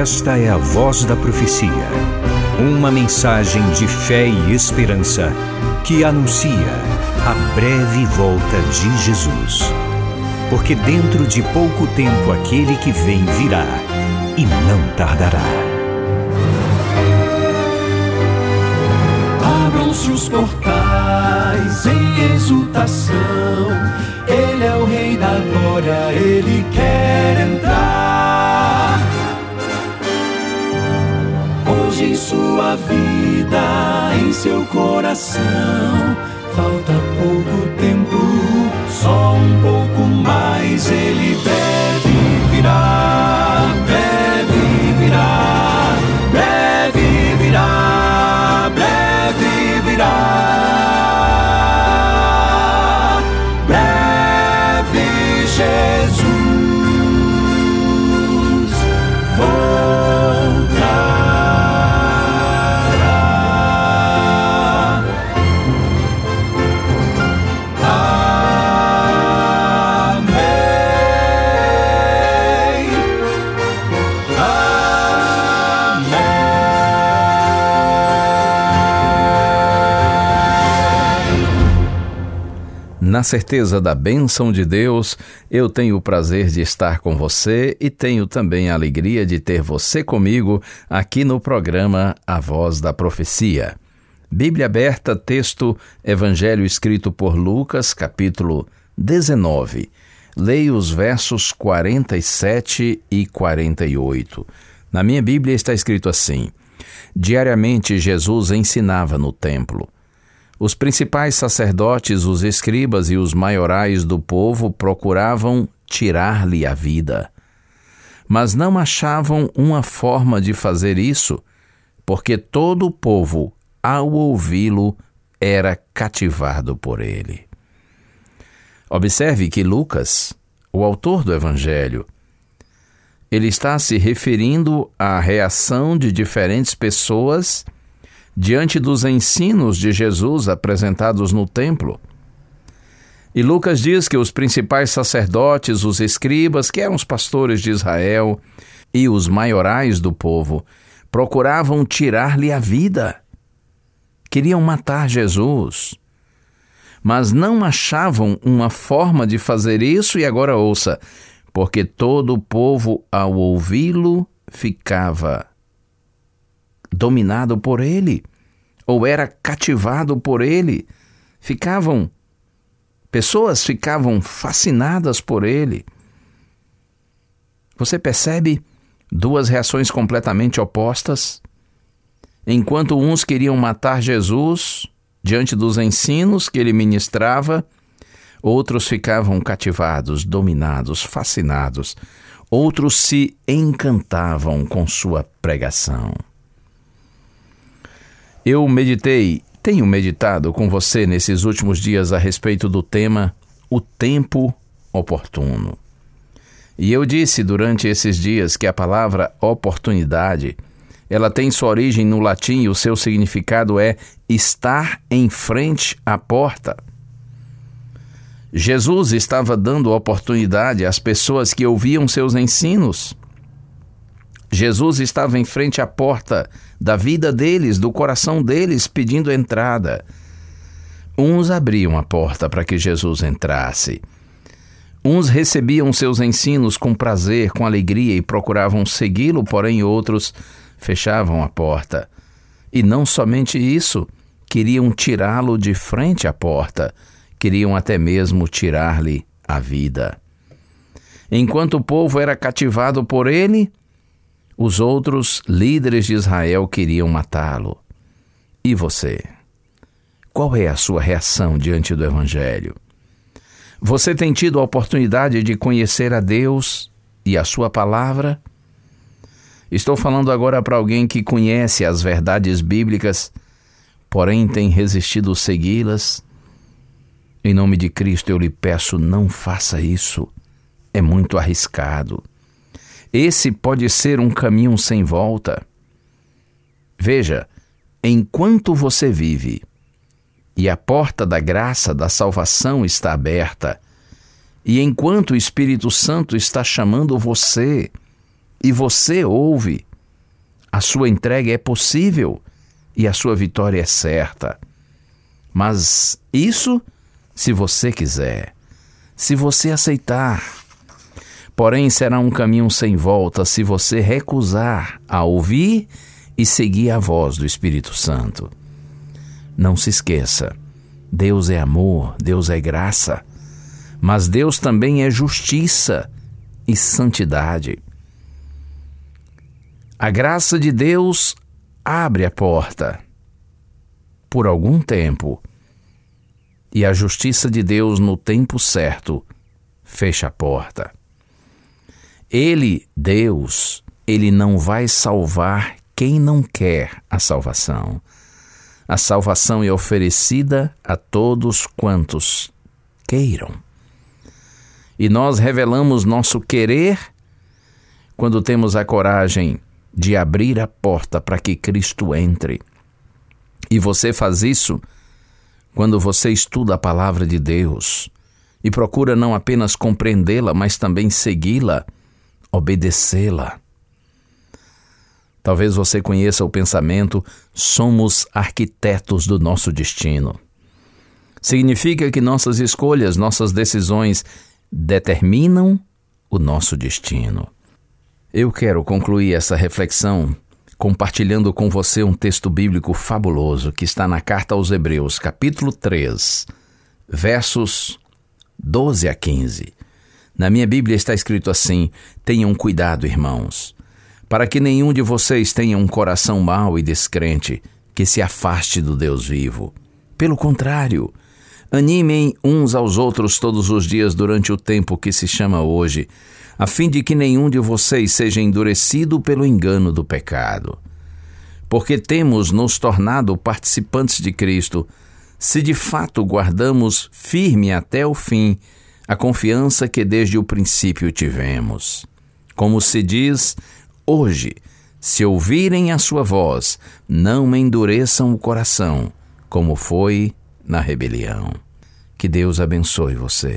Esta é a Voz da Profecia, uma mensagem de fé e esperança que anuncia a breve volta de Jesus. Porque dentro de pouco tempo aquele que vem virá e não tardará. Abram-se os portais em exultação, Ele é o Rei da Glória, Ele quer entrar. Hoje em sua vida, em seu coração, falta pouco tempo, só um pouco mais. Ele breve virá, breve virá, breve virá, breve virá. Breve Jesus voltará. Na certeza da bênção de Deus, eu tenho o prazer de estar com você e tenho também a alegria de ter você comigo aqui no programa A Voz da Profecia. Bíblia aberta, texto Evangelho escrito por Lucas, capítulo 19. Leia os versos 47 e 48. Na minha Bíblia está escrito assim: Diariamente Jesus ensinava no templo. Os principais sacerdotes, os escribas e os maiorais do povo procuravam tirar-lhe a vida. Mas não achavam uma forma de fazer isso, porque todo o povo, ao ouvi-lo, era cativado por ele. Observe que Lucas, o autor do Evangelho, ele está se referindo à reação de diferentes pessoas diante dos ensinos de Jesus apresentados no templo. E Lucas diz que os principais sacerdotes, os escribas, que eram os pastores de Israel, e os maiorais do povo, procuravam tirar-lhe a vida. Queriam matar Jesus. Mas não achavam uma forma de fazer isso, e agora ouça, porque todo o povo, ao ouvi-lo, ficava dominado por ele, ou era cativado por ele. Pessoas ficavam fascinadas por ele. Você percebe duas reações completamente opostas? Enquanto uns queriam matar Jesus diante dos ensinos que ele ministrava, outros ficavam cativados, dominados, fascinados. Outros se encantavam com sua pregação. Eu tenho meditado com você nesses últimos dias a respeito do tema O Tempo Oportuno. E eu disse durante esses dias que a palavra oportunidade, ela tem sua origem no latim e o seu significado é estar em frente à porta. Jesus estava dando oportunidade às pessoas que ouviam seus ensinos. Jesus estava em frente à porta da vida deles, do coração deles, pedindo entrada. Uns abriam a porta para que Jesus entrasse. Uns recebiam seus ensinos com prazer, com alegria e procuravam segui-lo, porém outros fechavam a porta. E não somente isso, queriam tirá-lo de frente à porta, queriam até mesmo tirar-lhe a vida. Enquanto o povo era cativado por ele, os outros líderes de Israel queriam matá-lo. E você? Qual é a sua reação diante do Evangelho? Você tem tido a oportunidade de conhecer a Deus e a sua palavra? Estou falando agora para alguém que conhece as verdades bíblicas, porém tem resistido segui-las. Em nome de Cristo eu lhe peço, não faça isso. É muito arriscado. Esse pode ser um caminho sem volta. Veja, enquanto você vive e a porta da graça, da salvação está aberta, e enquanto o Espírito Santo está chamando você, e você ouve, A sua entrega é possível e a sua vitória é certa. Mas isso se você quiser, se você aceitar. Porém, será um caminho sem volta se você recusar a ouvir e seguir a voz do Espírito Santo. Não se esqueça, Deus é amor, Deus é graça, mas Deus também é justiça e santidade. A graça de Deus abre a porta por algum tempo e a justiça de Deus no tempo certo fecha a porta. Deus, Ele não vai salvar quem não quer a salvação. A salvação é oferecida a todos quantos queiram. E nós revelamos nosso querer quando temos a coragem de abrir a porta para que Cristo entre. E você faz isso quando você estuda a palavra de Deus e procura não apenas compreendê-la, mas também segui-la, obedecê-la. Talvez você conheça o pensamento: somos arquitetos do nosso destino. Significa que nossas escolhas, nossas decisões determinam o nosso destino. Eu quero concluir essa reflexão compartilhando com você um texto bíblico fabuloso que está na Carta aos Hebreus, capítulo 3, versos 12 a 15. Na minha Bíblia está escrito assim: tenham cuidado, irmãos, para que nenhum de vocês tenha um coração mau e descrente, que se afaste do Deus vivo. Pelo contrário, animem uns aos outros todos os dias durante o tempo que se chama hoje, a fim de que nenhum de vocês seja endurecido pelo engano do pecado. Porque temos nos tornado participantes de Cristo, se de fato guardamos firme até o fim a confiança que desde o princípio tivemos. Como se diz: hoje, se ouvirem a sua voz, não me endureçam o coração, como foi na rebelião. Que Deus abençoe você.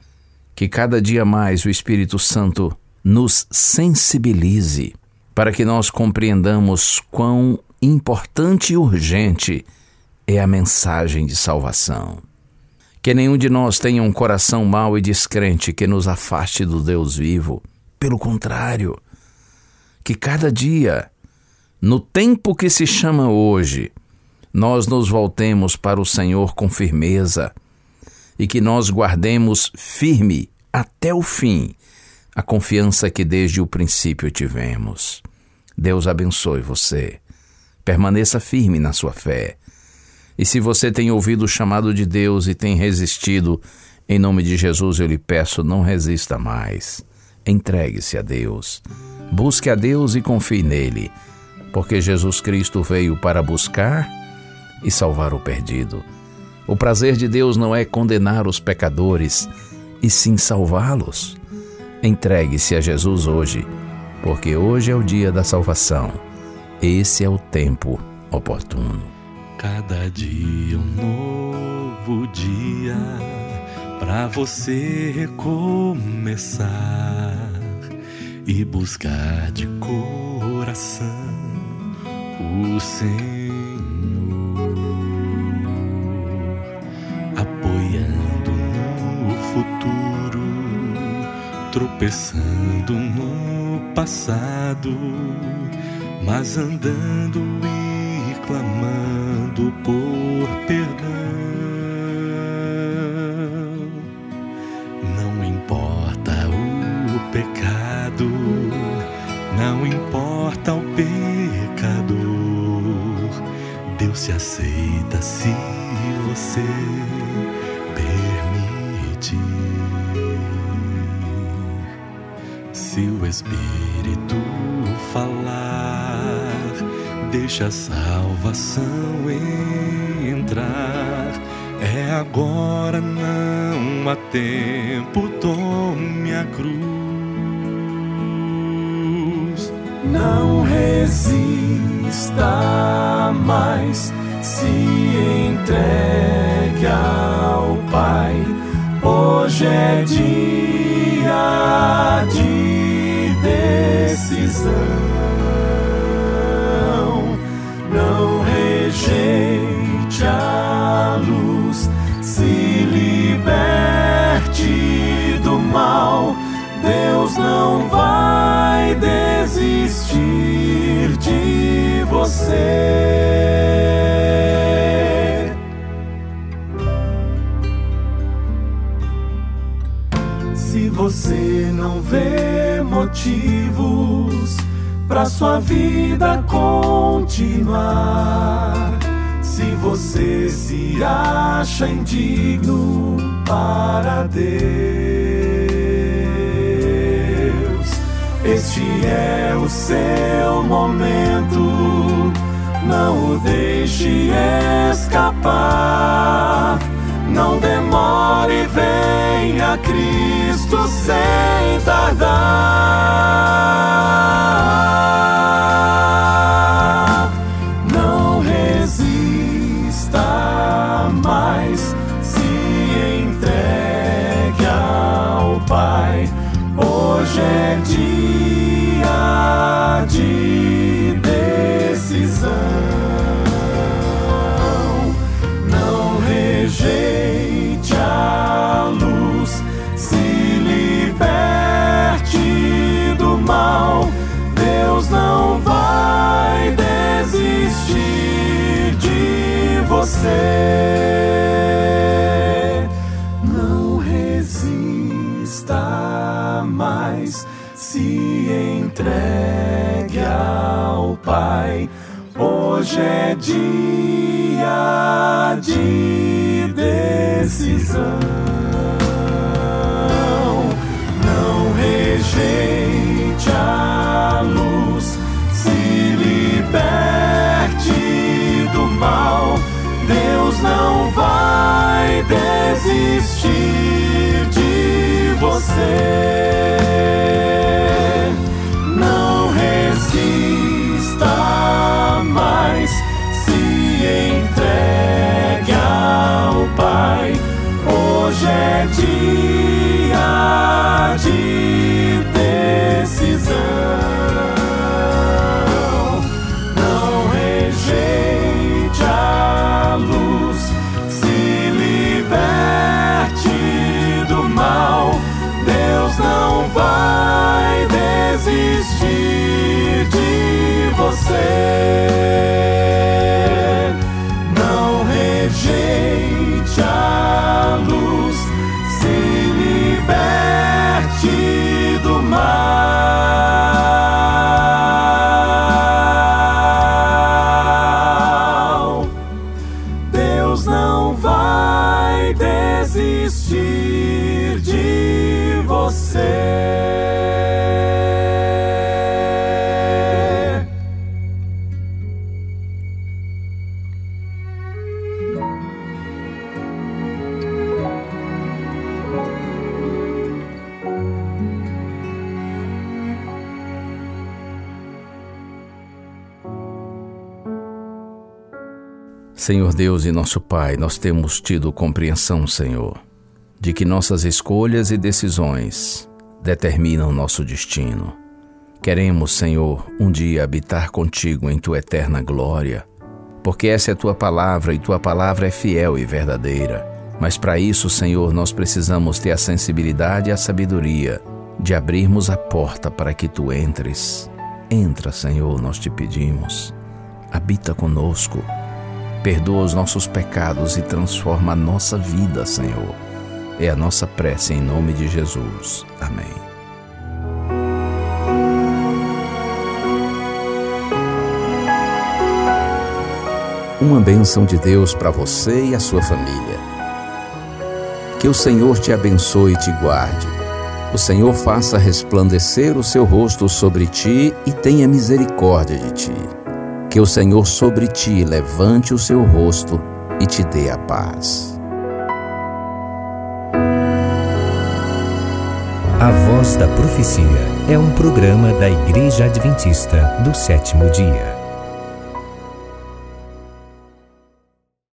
Que cada dia mais o Espírito Santo nos sensibilize para que nós compreendamos quão importante e urgente é a mensagem de salvação. Que nenhum de nós tenha um coração mau e descrente que nos afaste do Deus vivo. Pelo contrário, que cada dia, no tempo que se chama hoje, nós nos voltemos para o Senhor com firmeza e que nós guardemos firme até o fim a confiança que desde o princípio tivemos. Deus abençoe você. Permaneça firme na sua fé. E se você tem ouvido o chamado de Deus e tem resistido, em nome de Jesus eu lhe peço, não resista mais. Entregue-se a Deus. Busque a Deus e confie nele, porque Jesus Cristo veio para buscar e salvar o perdido. O prazer de Deus não é condenar os pecadores, e sim salvá-los. Entregue-se a Jesus hoje, porque hoje é o dia da salvação. Esse é o tempo oportuno. Cada dia um novo dia para você recomeçar e buscar de coração o Senhor, apoiando no futuro, tropeçando no passado, mas andando e clamando por perdão. Não importa o pecado, não importa o pecador, Deus se aceita se você permitir. Se o Espírito falar, deixa a salvação entrar. É agora, não há tempo, tome a cruz. Não resista mais, se entregue ao Pai. Hoje é dia de decisão. Deus não vai desistir de você. Se você não vê motivos para sua vida continuar, se você se acha indigno para Deus, este é o seu momento, não o deixe escapar. Não demore, venha a Cristo sem tardar. Não resista mais, se entregue ao Pai. Hoje é dia de decisão. Não rejeite a luz, se liberte do mal. Deus não vai desistir de você. Não resista mais, se entregue ao Pai. Hoje é dia de decisão. Não rejeite a luz, se liberte do mal. Deus não vai desistir de você. Não resista mais, se entregue ao Pai. Hoje é dia de decisão. Não rejeite a luz, se liberte do mal. Deus não vai desistir de você. Não rejeite a luz, se liberte do mal. Deus não vai desistir de você. Senhor Deus e nosso Pai, nós temos tido compreensão, Senhor, de que nossas escolhas e decisões determinam nosso destino. Queremos, Senhor, um dia habitar contigo em tua eterna glória, porque essa é tua palavra e tua palavra é fiel e verdadeira. Mas para isso, Senhor, nós precisamos ter a sensibilidade e a sabedoria de abrirmos a porta para que tu entres. Entra, Senhor, nós te pedimos. Habita conosco. Perdoa os nossos pecados e transforma a nossa vida, Senhor. É a nossa prece em nome de Jesus. Amém. Uma bênção de Deus para você e a sua família. Que o Senhor te abençoe e te guarde. O Senhor faça resplandecer o seu rosto sobre ti e tenha misericórdia de ti. Que o Senhor sobre ti levante o seu rosto e te dê a paz. A Voz da Profecia é um programa da Igreja Adventista do Sétimo Dia.